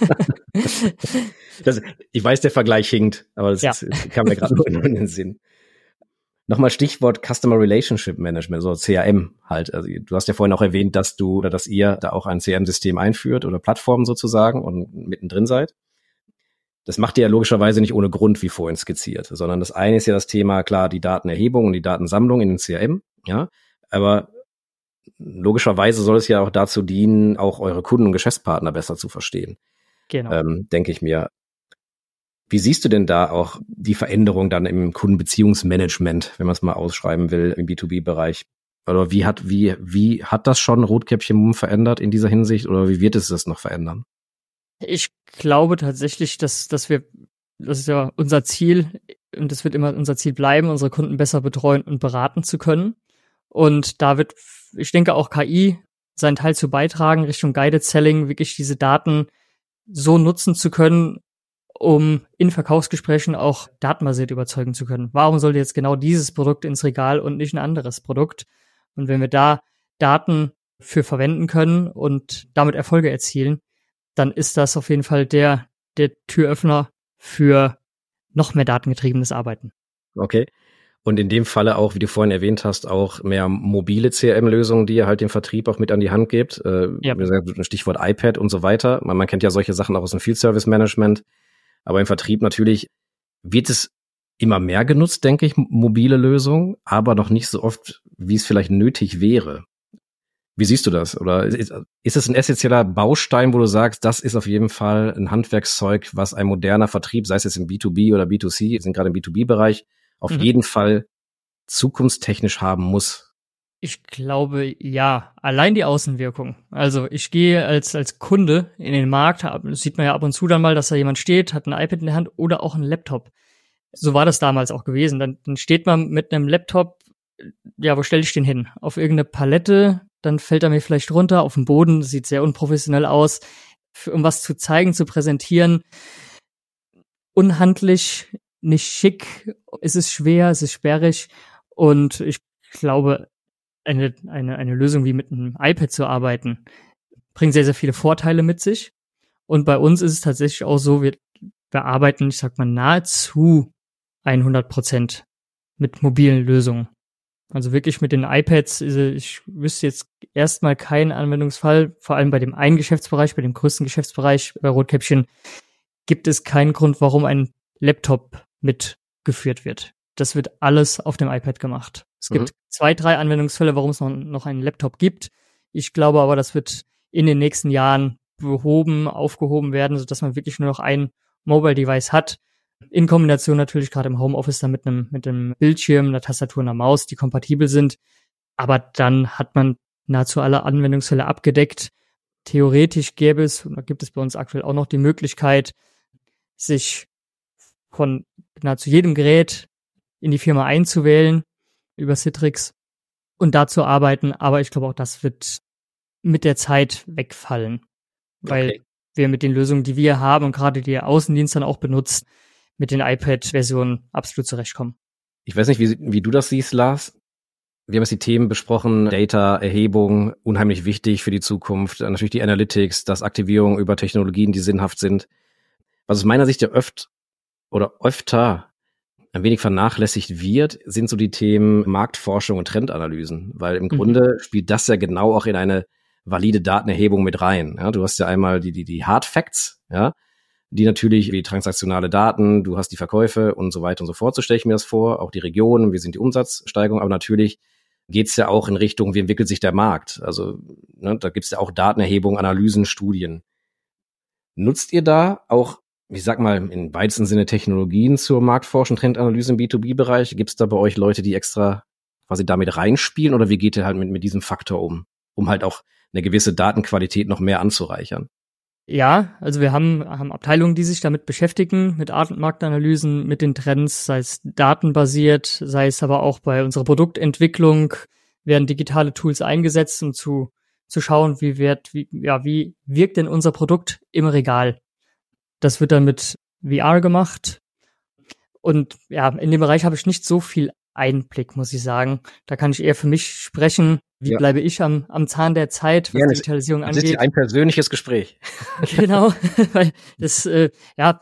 Das, ich weiß, der Vergleich hinkt, aber das, ja. ist, das kam mir gerade nur in den Sinn. Nochmal Stichwort Customer Relationship Management, so C R M halt. Also du hast ja vorhin auch erwähnt, dass du oder dass ihr da auch ein C R M-System einführt oder Plattform sozusagen und mittendrin seid. Das macht ihr ja logischerweise nicht ohne Grund, wie vorhin skizziert, sondern das eine ist ja das Thema, klar, die Datenerhebung und die Datensammlung in den C R M, ja, aber logischerweise soll es ja auch dazu dienen, auch eure Kunden und Geschäftspartner besser zu verstehen. Genau. Ähm, denke ich mir. Wie siehst du denn da auch die Veränderung dann im Kundenbeziehungsmanagement, wenn man es mal ausschreiben will, im B zwei B-Bereich? Oder wie hat, wie, wie hat das schon Rotkäppchen Mumm verändert in dieser Hinsicht oder wie wird es das noch verändern? Ich glaube tatsächlich, dass, dass wir, das ist ja unser Ziel und das wird immer unser Ziel bleiben, unsere Kunden besser betreuen und beraten zu können. Und da wird, ich denke, auch K I seinen Teil zu beitragen, Richtung Guided Selling, wirklich diese Daten so nutzen zu können, um in Verkaufsgesprächen auch datenbasiert überzeugen zu können. Warum sollte jetzt genau dieses Produkt ins Regal und nicht ein anderes Produkt? Und wenn wir da Daten für verwenden können und damit Erfolge erzielen, dann ist das auf jeden Fall der, der Türöffner für noch mehr datengetriebenes Arbeiten. Okay. Und in dem Falle auch, wie du vorhin erwähnt hast, auch mehr mobile C R M-Lösungen, die ihr halt dem Vertrieb auch mit an die Hand gebt. Äh, ja. Stichwort iPad und so weiter. Man, man kennt ja solche Sachen auch aus dem Field Service Management. Aber im Vertrieb natürlich wird es immer mehr genutzt, denke ich, mobile Lösungen, aber noch nicht so oft, wie es vielleicht nötig wäre. Wie siehst du das? Oder ist, ist es ein essentieller Baustein, wo du sagst, das ist auf jeden Fall ein Handwerkszeug, was ein moderner Vertrieb, sei es jetzt im B zwei B oder B zwei C, wir sind gerade im B zwei B-Bereich, auf mhm. jeden Fall zukunftstechnisch haben muss? Ich glaube, ja. Allein die Außenwirkung. Also ich gehe als als Kunde in den Markt, das sieht man ja ab und zu dann mal, dass da jemand steht, hat ein iPad in der Hand oder auch ein Laptop. So war das damals auch gewesen. Dann, dann steht man mit einem Laptop, ja, wo stelle ich den hin? Auf irgendeine Palette, dann fällt er mir vielleicht runter, auf den Boden, das sieht sehr unprofessionell aus. Für, um was zu zeigen, zu präsentieren, unhandlich, nicht schick, es ist schwer, es ist sperrig und ich glaube, Eine, eine, eine Lösung wie mit einem iPad zu arbeiten, bringt sehr, sehr viele Vorteile mit sich. Und bei uns ist es tatsächlich auch so, wir, wir arbeiten, ich sag mal, nahezu hundert Prozent mit mobilen Lösungen. Also wirklich mit den iPads, ich wüsste jetzt erstmal keinen Anwendungsfall, vor allem bei dem einen Geschäftsbereich, bei dem größten Geschäftsbereich bei Rotkäppchen, gibt es keinen Grund, warum ein Laptop mitgeführt wird. Das wird alles auf dem iPad gemacht. Es gibt mhm. zwei, drei Anwendungsfälle, warum es noch, noch einen Laptop gibt. Ich glaube aber, das wird in den nächsten Jahren behoben, aufgehoben werden, sodass man wirklich nur noch ein Mobile-Device hat. In Kombination natürlich gerade im Homeoffice dann mit einem, mit einem Bildschirm, einer Tastatur, einer Maus, die kompatibel sind. Aber dann hat man nahezu alle Anwendungsfälle abgedeckt. Theoretisch gäbe es, oder gibt es bei uns aktuell auch noch die Möglichkeit, sich von nahezu jedem Gerät in die Firma einzuwählen über Citrix und da zu arbeiten. Aber ich glaube, auch das wird mit der Zeit wegfallen, weil okay. wir mit den Lösungen, die wir haben und gerade die der Außendienst dann auch benutzt, mit den iPad-Versionen absolut zurechtkommen. Ich weiß nicht, wie, wie du das siehst, Lars. Wir haben jetzt die Themen besprochen, Data, Erhebung, unheimlich wichtig für die Zukunft. Natürlich die Analytics, das Aktivierung über Technologien, die sinnhaft sind. Was aus meiner Sicht ja öfter oder öfter ein wenig vernachlässigt wird, sind so die Themen Marktforschung und Trendanalysen, weil im mhm. Grunde spielt das ja genau auch in eine valide Datenerhebung mit rein. Ja, du hast ja einmal die die die Hard Facts, ja, die natürlich wie transaktionale Daten, du hast die Verkäufe und so weiter und so fort, so stelle ich mir das vor, auch die Regionen, wie sind die Umsatzsteigerungen, aber natürlich geht's ja auch in Richtung, wie entwickelt sich der Markt. Also ne, da gibt's ja auch Datenerhebung, Analysen, Studien. Nutzt ihr da auch, ich sag mal, im weitesten Sinne Technologien zur Marktforschung, Trendanalyse im B zwei B-Bereich? Gibt's da bei euch Leute, die extra quasi damit reinspielen oder wie geht ihr halt mit, mit diesem Faktor um, um halt auch eine gewisse Datenqualität noch mehr anzureichern? Ja, also wir haben, haben Abteilungen, die sich damit beschäftigen, mit Art- und Marktanalysen, mit den Trends, sei es datenbasiert, sei es aber auch bei unserer Produktentwicklung, werden digitale Tools eingesetzt, um zu, zu schauen, wie wird, wie, ja, wie wirkt denn unser Produkt im Regal? Das wird dann mit V R gemacht. Und ja, in dem Bereich habe ich nicht so viel Einblick, muss ich sagen. Da kann ich eher für mich sprechen. Wie ja. bleibe ich am, am Zahn der Zeit, was ja, Digitalisierung das, angeht? Das ist ein persönliches Gespräch. Genau, weil das, äh, ja,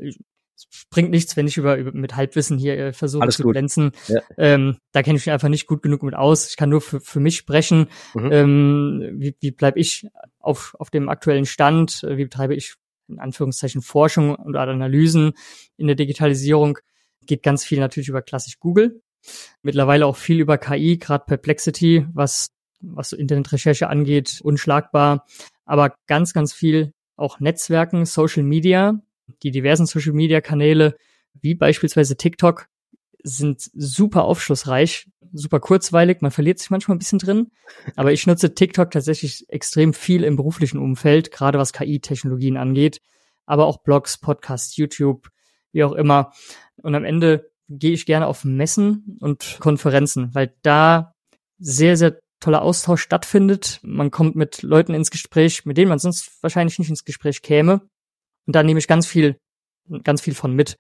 es bringt nichts, wenn ich über, über mit Halbwissen hier äh, versuche Alles zu gut. glänzen. Ja. Ähm, da kenne ich mich einfach nicht gut genug mit aus. Ich kann nur für, für mich sprechen. Mhm. Ähm, wie wie bleibe ich auf, auf dem aktuellen Stand? Wie betreibe ich in Anführungszeichen Forschung und Analysen in der Digitalisierung? Geht ganz viel natürlich über klassisch Google. Mittlerweile auch viel über K I, gerade Perplexity, was was so Internetrecherche angeht, unschlagbar. Aber ganz, ganz viel auch Netzwerken, Social Media. Die diversen Social Media Kanäle, wie beispielsweise TikTok, sind super aufschlussreich, super kurzweilig. Man verliert sich manchmal ein bisschen drin. Aber ich nutze TikTok tatsächlich extrem viel im beruflichen Umfeld, gerade was K I-Technologien angeht. Aber auch Blogs, Podcasts, YouTube, wie auch immer. Und am Ende gehe ich gerne auf Messen und Konferenzen, weil da sehr, sehr toller Austausch stattfindet. Man kommt mit Leuten ins Gespräch, mit denen man sonst wahrscheinlich nicht ins Gespräch käme. Und da nehme ich ganz viel, ganz viel von mit.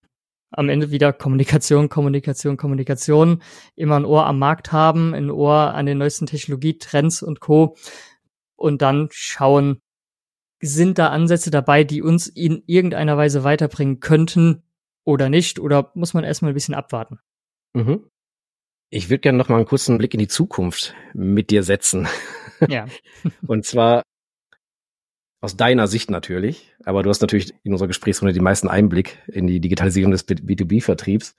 Am Ende wieder Kommunikation, Kommunikation, Kommunikation. Immer ein Ohr am Markt haben, ein Ohr an den neuesten Technologietrends und Co. Und dann schauen, sind da Ansätze dabei, die uns in irgendeiner Weise weiterbringen könnten oder nicht? Oder muss man erstmal ein bisschen abwarten? Mhm. Ich würde gerne noch mal einen kurzen Blick in die Zukunft mit dir setzen. Ja. Und zwar aus deiner Sicht natürlich, aber du hast natürlich in unserer Gesprächsrunde den meisten Einblick in die Digitalisierung des B zwei B-Vertriebs.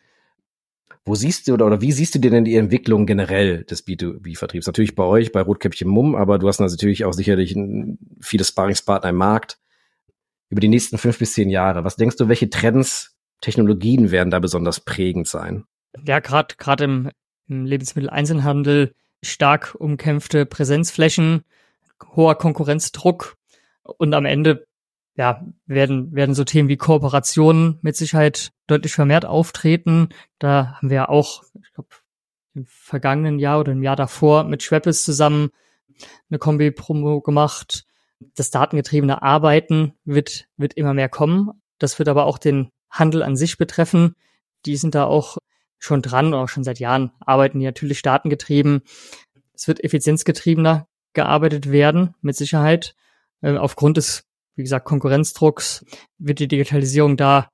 Wo siehst du oder, oder wie siehst du denn die Entwicklung generell des B zwei B-Vertriebs? Natürlich bei euch, bei Rotkäppchen Mumm, aber du hast natürlich auch sicherlich viele Sparringspartner im Markt. Über die nächsten fünf bis zehn Jahre, was denkst du, welche Trends, Technologien werden da besonders prägend sein? Ja, gerade gerade im, im Lebensmitteleinzelhandel stark umkämpfte Präsenzflächen, hoher Konkurrenzdruck und am Ende ja werden werden so Themen wie Kooperationen mit Sicherheit deutlich vermehrt auftreten. Da haben wir ja auch, ich glaube, im vergangenen Jahr oder im Jahr davor mit Schweppes zusammen eine Kombi-Promo gemacht. Das datengetriebene Arbeiten wird wird immer mehr kommen. Das wird aber auch den Handel an sich betreffen. Die sind da auch schon dran, auch schon seit Jahren arbeiten die natürlich datengetrieben. Es wird effizienzgetriebener gearbeitet werden, mit Sicherheit. Äh, aufgrund des, wie gesagt, Konkurrenzdrucks wird die Digitalisierung da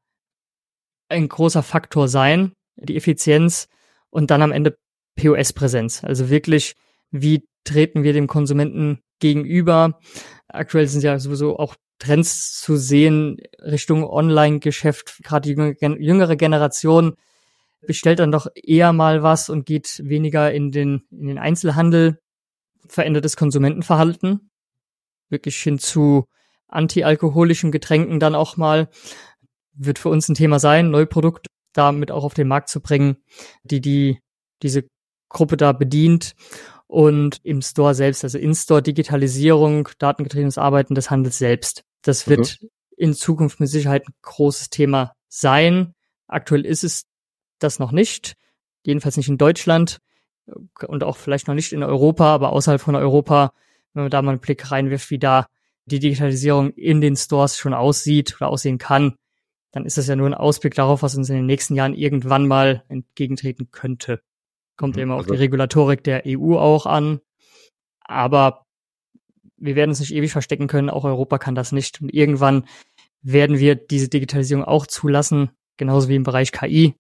ein großer Faktor sein, die Effizienz und dann am Ende P O S-Präsenz. Also wirklich, wie treten wir dem Konsumenten gegenüber? Aktuell sind ja sowieso auch Trends zu sehen Richtung Online-Geschäft. Gerade die jüngere Generation bestellt dann doch eher mal was und geht weniger in den, in den Einzelhandel. Verändertes Konsumentenverhalten. Wirklich hin zu antialkoholischen Getränken dann auch mal. Wird für uns ein Thema sein, neue Produkte damit auch auf den Markt zu bringen, die die diese Gruppe da bedient. Und im Store selbst, also In-Store-Digitalisierung, datengetriebenes Arbeiten des Handels selbst. Das wird mhm. in Zukunft mit Sicherheit ein großes Thema sein. Aktuell ist es das noch nicht, jedenfalls nicht in Deutschland und auch vielleicht noch nicht in Europa, aber außerhalb von Europa, wenn man da mal einen Blick reinwirft, wie da die Digitalisierung in den Stores schon aussieht oder aussehen kann, dann ist das ja nur ein Ausblick darauf, was uns in den nächsten Jahren irgendwann mal entgegentreten könnte. Kommt ja immer auf die Regulatorik der E U auch an. Aber wir werden uns nicht ewig verstecken können. Auch Europa kann das nicht. Und irgendwann werden wir diese Digitalisierung auch zulassen. Genauso wie im Bereich K I.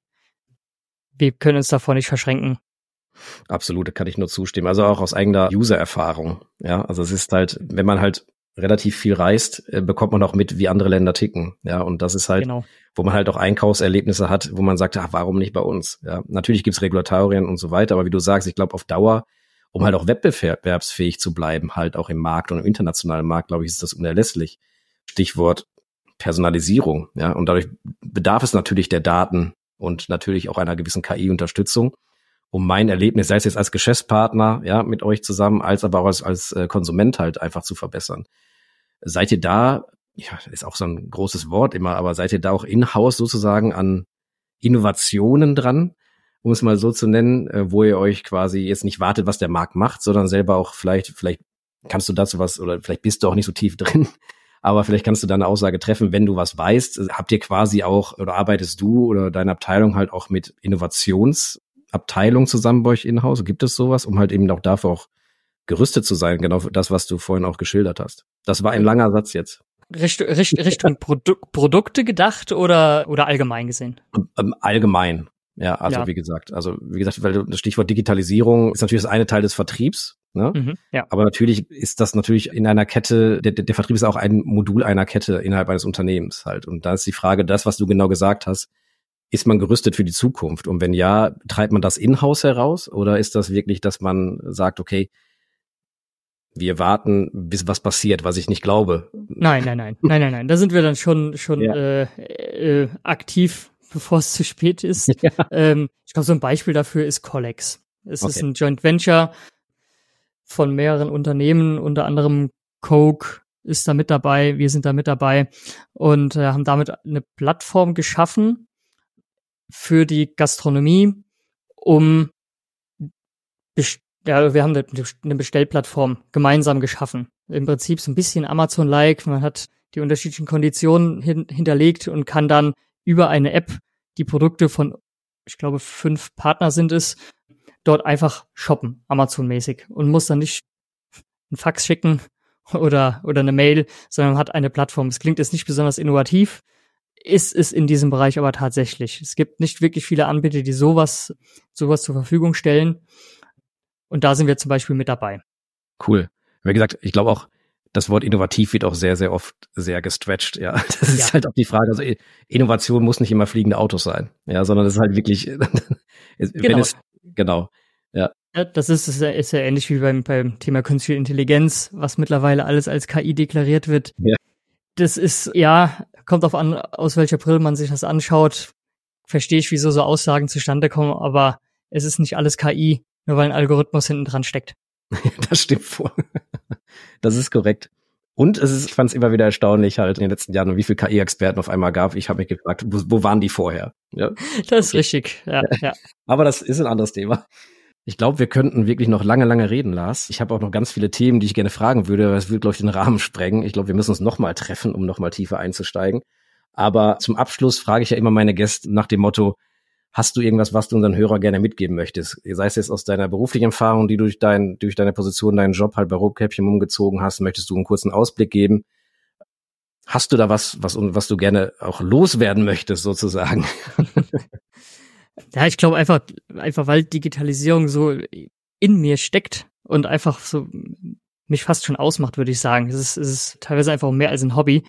Wir können uns davor nicht verschränken. Absolut, da kann ich nur zustimmen. Also auch aus eigener User-Erfahrung. Ja, also es ist halt, wenn man halt relativ viel reist, bekommt man auch mit, wie andere Länder ticken. Ja, und das ist halt, genau. wo man halt auch Einkaufserlebnisse hat, wo man sagt, ach, warum nicht bei uns? Ja, natürlich gibt's Regulatorien und so weiter, aber wie du sagst, ich glaube auf Dauer, um halt auch wettbewerbsfähig zu bleiben, halt auch im Markt und im internationalen Markt, glaube ich, ist das unerlässlich. Stichwort Personalisierung. Ja, und dadurch bedarf es natürlich der Daten und natürlich auch einer gewissen K I-Unterstützung, um mein Erlebnis, sei es jetzt als Geschäftspartner, ja, mit euch zusammen, als aber auch als, als äh, Konsument halt einfach zu verbessern. Seid ihr da, ja, ist auch so ein großes Wort immer, aber seid ihr da auch in-house sozusagen an Innovationen dran, um es mal so zu nennen, äh, wo ihr euch quasi jetzt nicht wartet, was der Markt macht, sondern selber auch vielleicht, vielleicht kannst du dazu was, oder vielleicht bist du auch nicht so tief drin, aber vielleicht kannst du da eine Aussage treffen, wenn du was weißt, habt ihr quasi auch, oder arbeitest du oder deine Abteilung halt auch mit Innovations Abteilung zusammen bei euch in-house? Gibt es sowas, um halt eben auch dafür auch gerüstet zu sein? Genau das, was du vorhin auch geschildert hast. Das war ein langer Satz jetzt. Richtung, Richtung Produ- Produkte gedacht oder, oder allgemein gesehen? Ähm, allgemein. Ja, also ja. wie gesagt, also wie gesagt, weil das Stichwort Digitalisierung ist natürlich das eine Teil des Vertriebs, ne? Mhm, ja. Aber natürlich ist das natürlich in einer Kette, der, der Vertrieb ist auch ein Modul einer Kette innerhalb eines Unternehmens halt. Und da ist die Frage, das, was du genau gesagt hast, ist man gerüstet für die Zukunft? Und wenn ja, treibt man das in-house heraus oder ist das wirklich, dass man sagt, okay, wir warten, bis was passiert, was ich nicht glaube? Nein, nein, nein, nein, nein, nein. Da sind wir dann schon schon ja. äh, äh, aktiv, bevor es zu spät ist. Ja. Ähm, ich glaube, so ein Beispiel dafür ist Collex. Es okay. ist ein Joint Venture von mehreren Unternehmen, unter anderem Coke ist da mit dabei, wir sind da mit dabei und äh, haben damit eine Plattform geschaffen für die Gastronomie, um best- ja, wir haben eine, eine Bestellplattform gemeinsam geschaffen. Im Prinzip so ein bisschen Amazon-like. Man hat die unterschiedlichen Konditionen hin, hinterlegt und kann dann über eine App die Produkte von, ich glaube, fünf Partner sind es, dort einfach shoppen, Amazon-mäßig. Und muss dann nicht einen Fax schicken oder, oder eine Mail, sondern hat eine Plattform. Es klingt jetzt nicht besonders innovativ, ist es in diesem Bereich aber tatsächlich. Es gibt nicht wirklich viele Anbieter, die sowas, sowas zur Verfügung stellen. Und da sind wir zum Beispiel mit dabei. Cool. Wie gesagt, ich glaube auch, das Wort innovativ wird auch sehr, sehr oft sehr gestretched. Ja, das ist ja. halt auch die Frage. Also Innovation muss nicht immer fliegende Autos sein. Ja, sondern es ist halt wirklich, genau. wenn es, genau. Ja. ja das ist, ist, ja, ist ja ähnlich wie beim, beim Thema künstliche Intelligenz, was mittlerweile alles als K I deklariert wird. Ja. Das ist, ja, kommt auf an, aus welcher Brille man sich das anschaut. Verstehe ich, wieso so Aussagen zustande kommen, aber es ist nicht alles K I, nur weil ein Algorithmus hinten dran steckt. Das stimmt voll. Das ist korrekt. Und es ist, ich fand es immer wieder erstaunlich halt in den letzten Jahren, wie viele K I-Experten auf einmal gab. Ich habe mich gefragt, wo, wo waren die vorher? Ja. Das ist okay. Richtig, ja, ja. Aber das ist ein anderes Thema. Ich glaube, wir könnten wirklich noch lange, lange reden, Lars. Ich habe auch noch ganz viele Themen, die ich gerne fragen würde, aber es würde, glaube ich, den Rahmen sprengen. Ich glaube, wir müssen uns nochmal treffen, um nochmal tiefer einzusteigen. Aber zum Abschluss frage ich ja immer meine Gäste nach dem Motto, hast du irgendwas, was du unseren Hörer gerne mitgeben möchtest? Sei es jetzt aus deiner beruflichen Erfahrung, die du durch, dein, durch deine Position, deinen Job halt bei Rotkäppchen umgezogen hast, möchtest du einen kurzen Ausblick geben? Hast du da was, was, was du gerne auch loswerden möchtest, sozusagen? Ja, ich glaube einfach, einfach weil Digitalisierung so in mir steckt und einfach so mich fast schon ausmacht, würde ich sagen. Es ist, es ist teilweise einfach mehr als ein Hobby.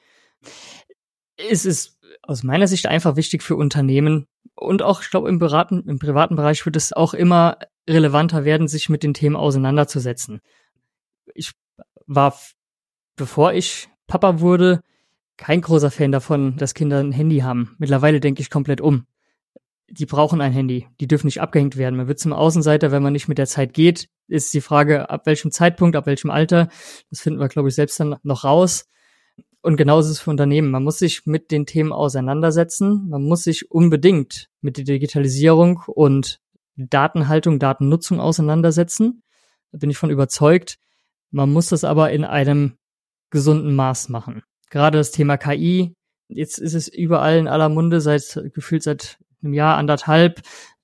Es ist aus meiner Sicht einfach wichtig für Unternehmen und auch, ich glaube, im, Beraten, im privaten Bereich wird es auch immer relevanter werden, sich mit den Themen auseinanderzusetzen. Ich war, bevor ich Papa wurde, kein großer Fan davon, dass Kinder ein Handy haben. Mittlerweile denke ich komplett um. Die brauchen ein Handy. Die dürfen nicht abgehängt werden. Man wird zum Außenseiter, wenn man nicht mit der Zeit geht. Ist die Frage, ab welchem Zeitpunkt, ab welchem Alter. Das finden wir, glaube ich, selbst dann noch raus. Und genauso ist es für Unternehmen. Man muss sich mit den Themen auseinandersetzen. Man muss sich unbedingt mit der Digitalisierung und Datenhaltung, Datennutzung auseinandersetzen. Da bin ich von überzeugt. Man muss das aber in einem gesunden Maß machen. Gerade das Thema K I. Jetzt ist es überall in aller Munde, seit gefühlt seit einem Jahr, anderthalb.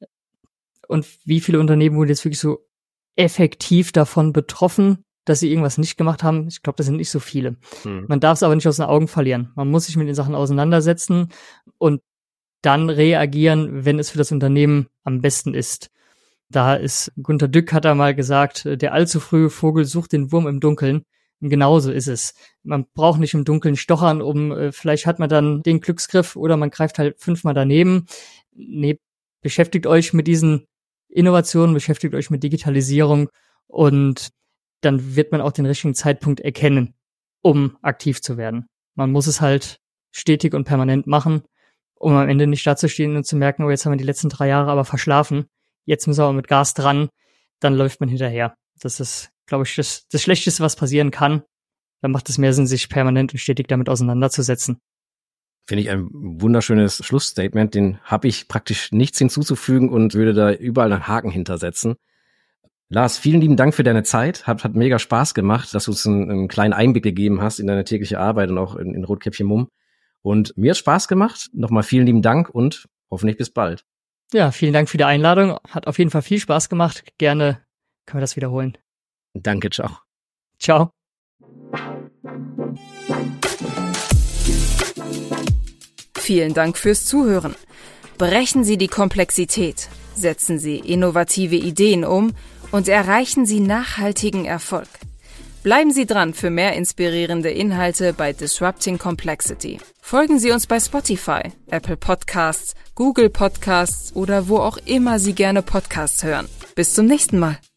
Und wie viele Unternehmen wurden jetzt wirklich so effektiv davon betroffen, dass sie irgendwas nicht gemacht haben? Ich glaube, das sind nicht so viele. Hm. Man darf es aber nicht aus den Augen verlieren. Man muss sich mit den Sachen auseinandersetzen und dann reagieren, wenn es für das Unternehmen am besten ist. Da ist, Gunter Dück hat da mal gesagt, der allzu frühe Vogel sucht den Wurm im Dunkeln. Und genauso ist es. Man braucht nicht im Dunkeln stochern, um, äh, vielleicht hat man dann den Glücksgriff oder man greift halt fünfmal daneben. Nee, beschäftigt euch mit diesen Innovationen, beschäftigt euch mit Digitalisierung und dann wird man auch den richtigen Zeitpunkt erkennen, um aktiv zu werden. Man muss es halt stetig und permanent machen, um am Ende nicht dazustehen und zu merken, oh, jetzt haben wir die letzten drei Jahre aber verschlafen, jetzt müssen wir aber mit Gas dran, dann läuft man hinterher. Das ist, glaube ich, das, das Schlechteste, was passieren kann. Dann macht es mehr Sinn, sich permanent und stetig damit auseinanderzusetzen. Finde ich ein wunderschönes Schlussstatement. Den habe ich praktisch nichts hinzuzufügen und würde da überall einen Haken hintersetzen. Lars, vielen lieben Dank für deine Zeit. Hat, hat mega Spaß gemacht, dass du uns einen, einen kleinen Einblick gegeben hast in deine tägliche Arbeit und auch in, in Rotkäppchen Mumm. Und mir hat Spaß gemacht. Nochmal vielen lieben Dank und hoffentlich bis bald. Ja, vielen Dank für die Einladung. Hat auf jeden Fall viel Spaß gemacht. Gerne können wir das wiederholen. Danke, ciao. Ciao. Vielen Dank fürs Zuhören. Brechen Sie die Komplexität, setzen Sie innovative Ideen um und erreichen Sie nachhaltigen Erfolg. Bleiben Sie dran für mehr inspirierende Inhalte bei Disrupting Complexity. Folgen Sie uns bei Spotify, Apple Podcasts, Google Podcasts oder wo auch immer Sie gerne Podcasts hören. Bis zum nächsten Mal.